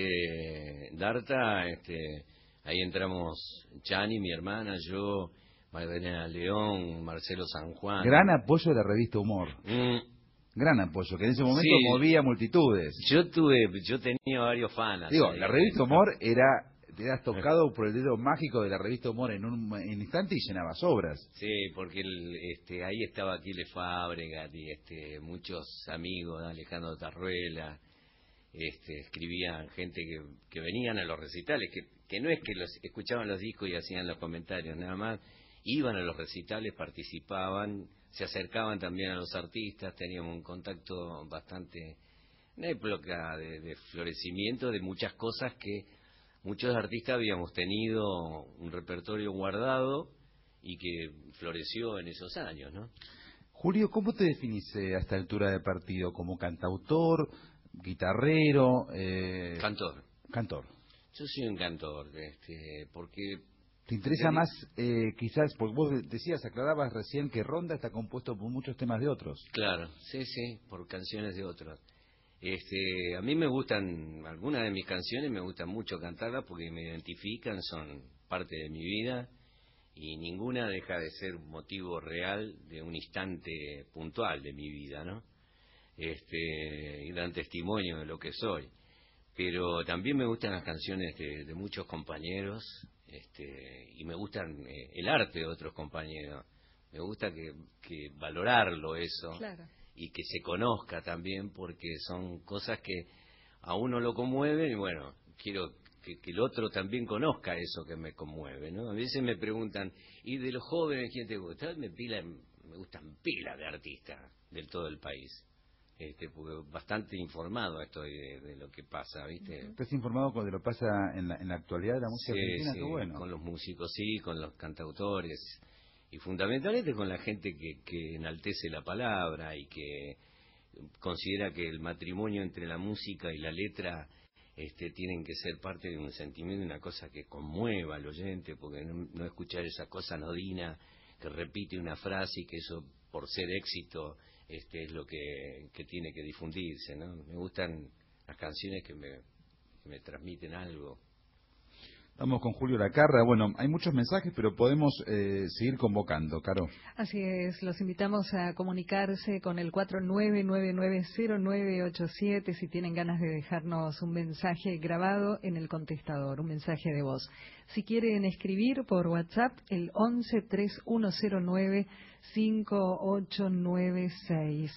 Darta, ahí entramos Chani, mi hermana, yo, Magdalena León, Marcelo San Juan. Gran apoyo de la revista Humor. Gran apoyo, que en ese momento movía multitudes. Yo tenía varios fans. Digo, la revista Humor eras tocado por el dedo mágico de la revista Humor en un instante y llenabas obras. Sí, porque ahí estaba Aquiles Fábregas y muchos amigos, Alejandro Tarruela, escribían gente que venían a los recitales, que no es que los escuchaban los discos y hacían los comentarios, nada más, iban a los recitales, participaban, se acercaban también a los artistas, teníamos un contacto bastante, una época de florecimiento de muchas cosas que muchos artistas habíamos tenido un repertorio guardado y que floreció en esos años, ¿no? Julio, ¿cómo te definís a esta altura de partido? ¿Como cantautor, guitarrero? Cantor. Cantor. Yo soy un cantor, porque... ¿Te interesa más, quizás, porque vos decías, aclarabas recién que Ronda está compuesto por muchos temas de otros? Claro, sí, por canciones de otros. A mí me gustan, algunas de mis canciones me gustan mucho cantarlas porque me identifican, son parte de mi vida y ninguna deja de ser un motivo real de un instante puntual de mi vida, ¿no? Y dan testimonio de lo que soy. Pero también me gustan las canciones de muchos compañeros, y me gustan el arte de otros compañeros. Me gusta que valorarlo eso. Claro. Y que se conozca también, porque son cosas que a uno lo conmueven y bueno, quiero que el otro también conozca eso que me conmueve, ¿no? A veces me preguntan, ¿y de los jóvenes quién te gusta? Me gustan pilas de artistas de todo el país. Porque bastante informado estoy de lo que pasa, ¿viste? ¿Estás informado de lo que pasa en la actualidad de la música argentina? Sí, Qué bueno. Con los músicos, sí, con los cantautores y fundamentalmente con la gente que enaltece la palabra y que considera que el matrimonio entre la música y la letra tienen que ser parte de un sentimiento, una cosa que conmueva al oyente, porque no escuchar esa cosa anodina que repite una frase y que eso por ser éxito es lo que tiene que difundirse, ¿no? Me gustan las canciones que me transmiten algo. Estamos con Julio Lacarra. Bueno, hay muchos mensajes, pero podemos seguir convocando, Caro. Así es, los invitamos a comunicarse con el 49990987 si tienen ganas de dejarnos un mensaje grabado en el contestador, un mensaje de voz. Si quieren escribir por WhatsApp, el 1131095896.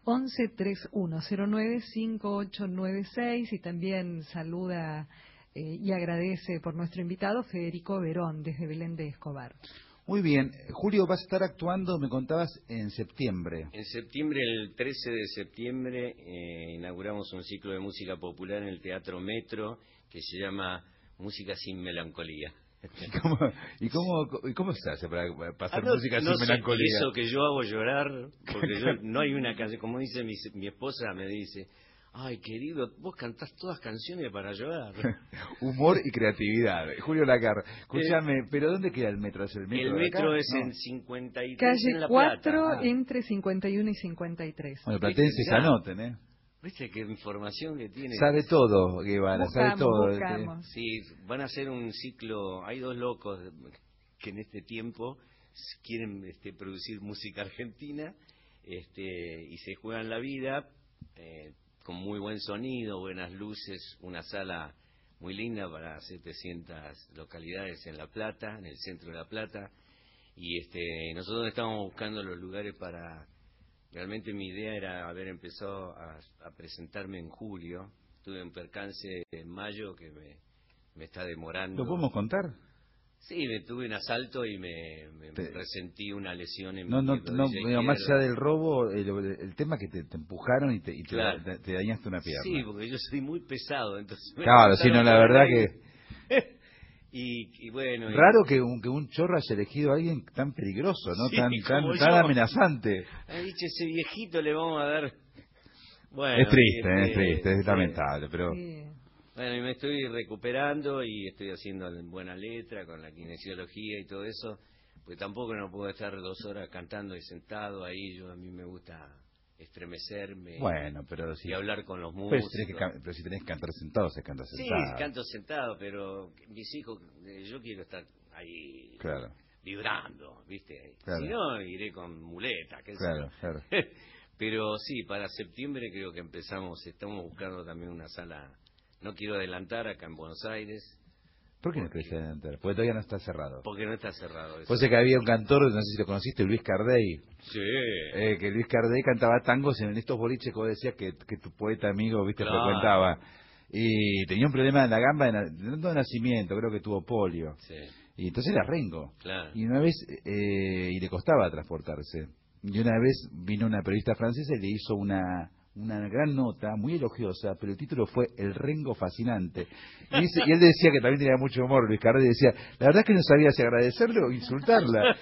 1131095896 y también saluda y agradece por nuestro invitado Federico Verón desde Belén de Escobar. Muy bien. Julio, vas a estar actuando, me contabas, en septiembre. En septiembre, el 13 de septiembre, inauguramos un ciclo de música popular en el Teatro Metro que se llama Música sin Melancolía. ¿Y cómo se hace para pasar música sin melancolía? Eso que yo hago llorar, porque no hay una canción, como dice mi esposa, me dice... Ay, querido, vos cantás todas canciones para llorar. Humor y creatividad. Julio Lacarra, escúchame, ¿pero dónde queda el metro? ¿Es el metro es en 53 Calle en La 4, Plata. entre 51 y 53. Bueno, platenses anoten, ¿eh? ¿Viste qué información que tiene? Sabe todo, Guevara, sabe todo. Buscamos. Sí, van a hacer un ciclo, hay dos locos que en este tiempo quieren producir música argentina y se juegan la vida... con muy buen sonido, buenas luces, una sala muy linda para 700 localidades en La Plata, en el centro de La Plata, y nosotros estamos buscando los lugares para... Realmente mi idea era haber empezado a presentarme en julio, tuve un percance en mayo que me está demorando. ¿Lo podemos contar? Sí, tuve un asalto y me resentí una lesión en No, mi rodilla más izquierda. allá del robo, el tema que te empujaron y Claro. te dañaste una pierna. Sí, porque yo soy muy pesado, entonces... Claro, sí, no, la verdad que... y bueno... Raro que un chorro haya elegido a alguien tan peligroso, ¿no? Sí, tan amenazante. Ha dicho, ese viejito le vamos a dar... Bueno, es triste, es lamentable, pero... Sí. Bueno, y me estoy recuperando y estoy haciendo en buena letra con la kinesiología y todo eso, porque tampoco no puedo estar 2 horas cantando y sentado ahí. A mí me gusta estremecerme, bueno, pero sí, y hablar con los músicos. Pero si tenés que cantar sentado, se canta sentado. Sí, canto sentado, pero mis hijos, yo quiero estar ahí, claro, vibrando, ¿viste? Claro. Si no, iré con muleta, qué sé yo. Claro. Pero sí, para septiembre creo que estamos buscando también una sala. No quiero adelantar acá en Buenos Aires. ¿Por qué no querés adelantar? Porque todavía no está cerrado. Porque no está cerrado. Pues sé que había un cantor, no sé si lo conociste, Luis Cardey. Sí. Que Luis Cardey cantaba tangos en estos boliches que vos decías que tu poeta amigo, viste, Claro. frecuentaba. Y tenía un problema en la gamba de nacimiento, creo que tuvo polio. Sí. Y entonces era rengo. Claro. Y una vez, y le costaba transportarse. Y una vez vino una periodista francesa y le hizo una gran nota, muy elogiosa, pero el título fue El Rengo Fascinante. Y él decía que también tenía mucho humor, Luis Cardey decía, la verdad es que no sabía si agradecerle o insultarla.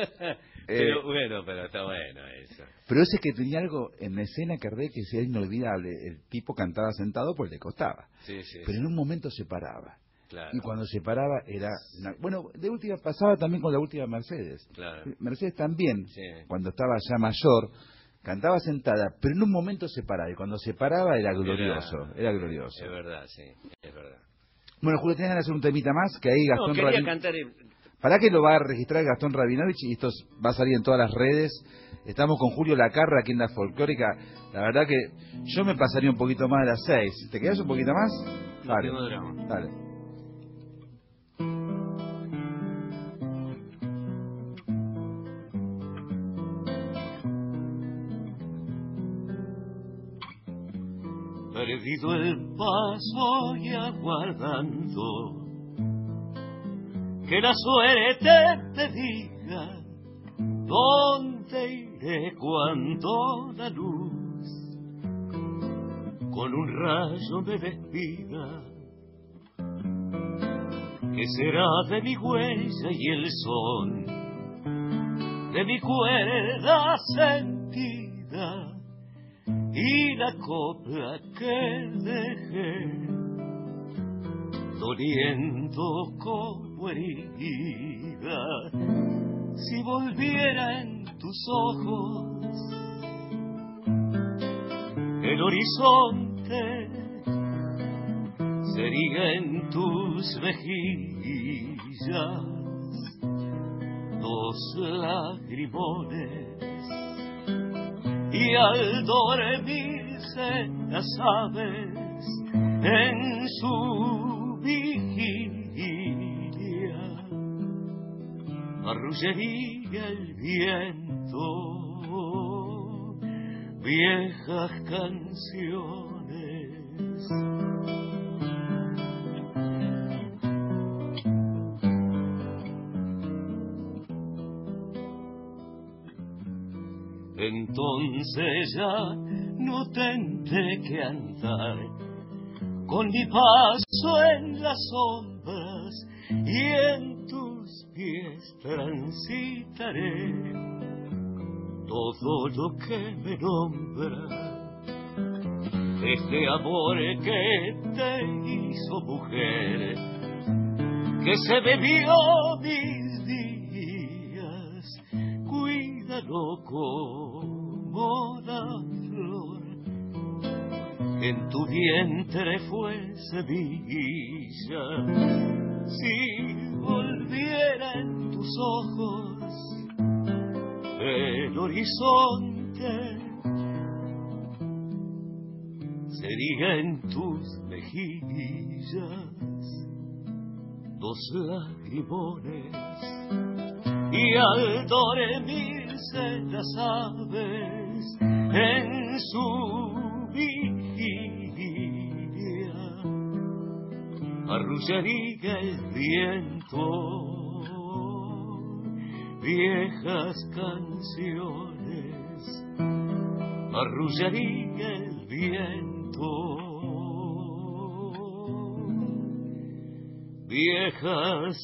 pero está bueno eso. Pero ese que tenía algo en la escena, Cardey, que era inolvidable. El tipo cantaba sentado, pues le costaba. Sí, pero en un momento se paraba. Claro. Y cuando se paraba era... Bueno, de última pasaba también con la última Mercedes. Claro. Mercedes también, Sí. cuando estaba ya mayor, cantaba sentada, pero en un momento se paraba. Y cuando se paraba era glorioso. Era glorioso. Es verdad, sí, es verdad. Bueno, Julio, tenés ganas de hacer un temita más, que ahí Gastón quería Rabin... cantar... ¿Para qué lo va a registrar Gastón Rabinovich? Y esto va a salir en todas las redes. Estamos con Julio Lacarra aquí en la Folclórica. La verdad que yo me pasaría un poquito más de las 6. ¿Te quedas un poquito más? No tengo drama. Dale. Perdido el paso y aguardando que la suerte te diga dónde iré cuando la luz con un rayo me despida. ¿Qué será de mi huella y el son de mi cuerda sentida y la copla que dejé doliendo como herida? Si volviera en tus ojos el horizonte, sería en tus mejillas 2 lagrimones, y al dormirse las aves en su vigilia, arrullería el viento viejas canciones. Entonces ya no tendré que andar con mi paso en las sombras, y en tus pies transitaré todo lo que me nombra. Este amor que te hizo mujer, que se bebió mis días, cuídalo como la flor. En tu vientre fue semilla. Si volviera en tus ojos el horizonte, sería en tus mejillas 2 lagrimones, y al dormirse las aves en su vigilia, arrullaría el viento, viejas canciones, arrullaría el viento, viejas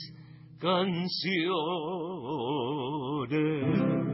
canciones.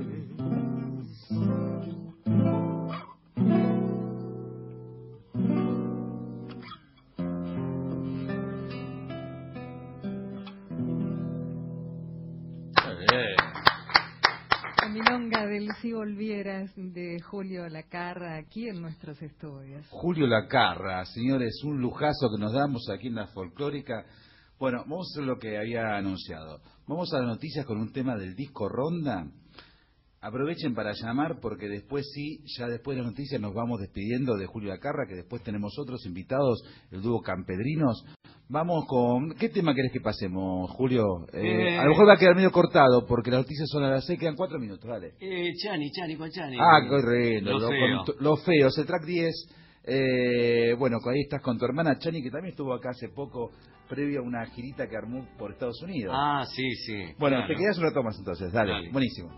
Del Si Volvieras de Julio Lacarra aquí en nuestros estudios. Julio Lacarra, señores, un lujazo que nos damos aquí en la Folclórica. Bueno, vamos a hacer lo que había anunciado. Vamos a las noticias con un tema del disco Ronda. Aprovechen para llamar porque después sí, ya después de las noticias nos vamos despidiendo de Julio Lacarra, que después tenemos otros invitados, el dúo Campedrinos. Vamos con... ¿Qué tema querés que pasemos, Julio? A lo mejor va a quedar medio cortado porque las noticias son a las 6, quedan 4 minutos, dale. Chani, con Chani. Ah, correcto. Lo feo. El track 10. Bueno, ahí estás con tu hermana Chani, que también estuvo acá hace poco, previo a una girita que armó por Estados Unidos. Ah, sí. Bueno, claro. Te quedas un rato más entonces, dale. Buenísimo.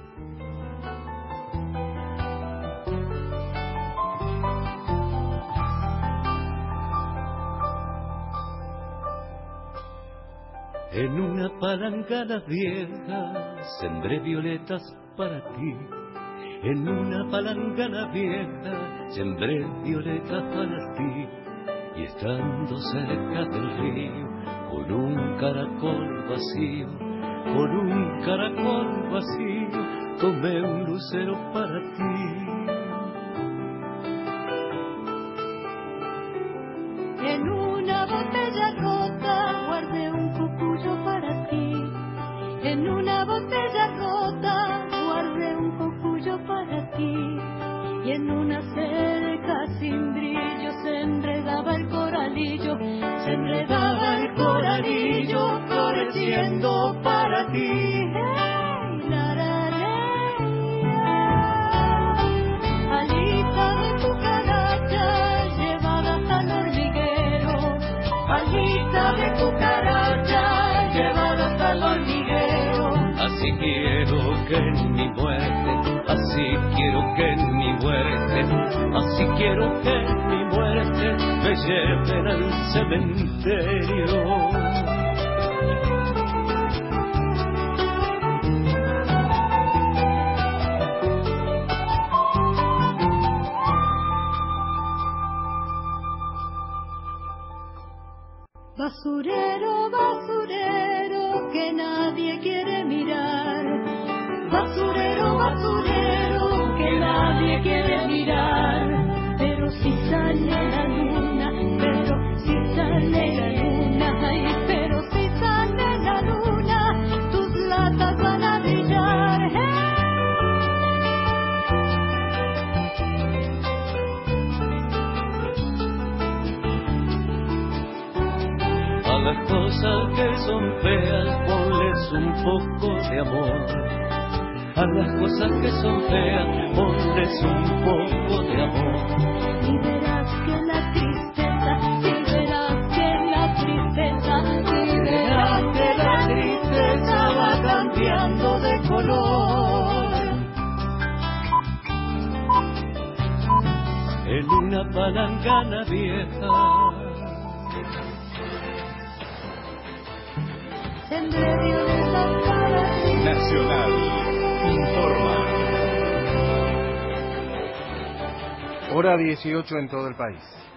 En una palangana vieja sembré violetas para ti. En una palangana vieja sembré violetas para ti. Y estando cerca del río, con un caracol vacío, tomé un lucero para ti. En una botella rota guardé un cucuyo para ti. En una botella rota guardé un cucuyo para ti. Y en una cerca sin brillo se enredaba el coralillo, floreciendo para ti. Hey, la, la, la, la. Alita de cucaracha llevadas al hormiguero, alita de cucaracha llevadas al hormiguero. Así quiero que en mi muerte, así quiero que en mi muerte, así quiero que en mi muerte me lleven al cementerio. Basurero, basurero, que nadie quiere mirar. Basurero, basurero, que nadie quiere mirar. Pero si sale la luna, pero si sale la luna, ay, pero si sale la luna, tus latas van a brillar. A las cosas que son feas ponles un poco de amor. A las cosas que son feas ponles un poco de amor. Y verás que la tristeza, y verás que la tristeza, y verás que la tristeza va cambiando de color. En una palangana vieja Nacional informa. Hora 18 en todo el país.